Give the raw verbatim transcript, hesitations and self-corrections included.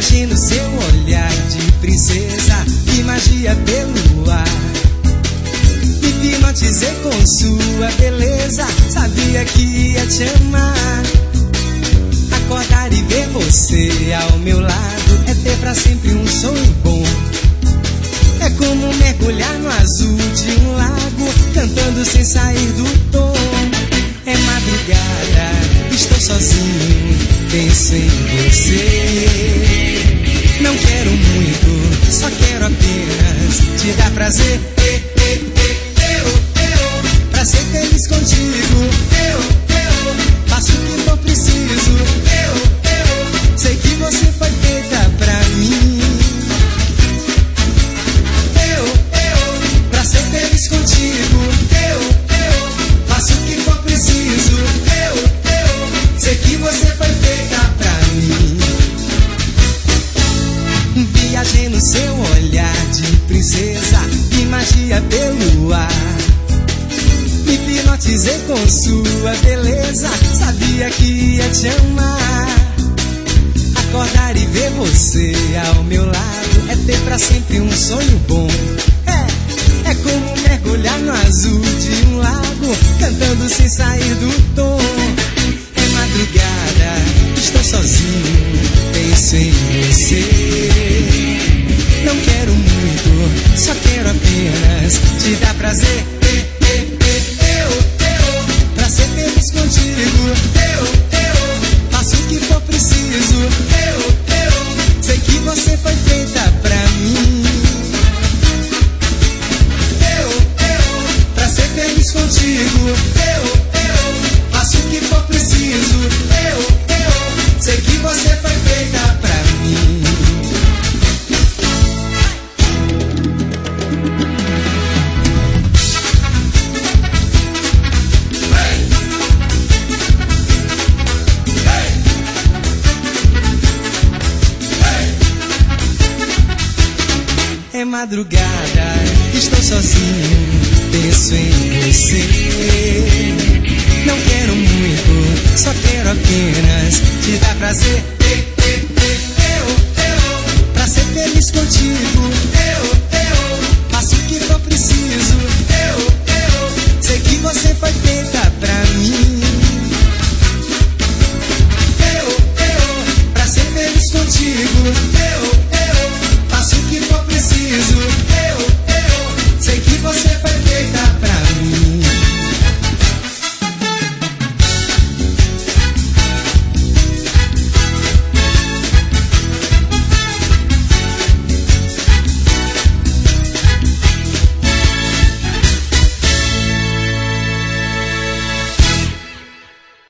Viagem no seu olhar de princesa e magia pelo ar. Me hipnotizei com sua beleza, sabia que ia te amar. Acordar e ver você ao meu lado é ter pra sempre um sonho bom. É como mergulhar no azul de um lago, cantando sem sair do tom. É madrugada, estou sozinho, penso em você. Não quero muito, só quero apenas te dar prazer. Eu, eu, pra ser feliz contigo. Eu, eu, faço o que for preciso. Eu, eu, sei que você foi feita pra mim. Eu, eu, pra ser feliz contigo. Eu, eu, faço o que for preciso. Eu, eu, sei que você foi feita pra mim. Viajei no seu olhar de princesa e magia pelo ar. Me hipnotizei com sua beleza, sabia que ia te amar. Acordar e ver você ao meu lado é ter pra sempre um sonho bom. É, é como mergulhar no azul de um lago, cantando sem sair do tom. É madrugada, estou sozinho, penso em você. Não quero muito, só quero apenas te dar prazer. Eu, eu, pra ser feliz contigo. Eu, eu, faço o que for preciso. Eu, eu, sei que você foi feita pra mim. Eu, eu, pra ser feliz contigo. Eu, eu, faço o que for preciso. Eu, eu, sei que você foi feita pra mim. É madrugada, estou sozinho, penso em você. Não quero muito, só quero apenas te dar prazer. Eu, eu, pra ser feliz contigo. Eu, eu, faço o que for preciso. Eu, eu, sei que você foi feita pra mim. Eu, eu, pra ser feliz contigo. Eu,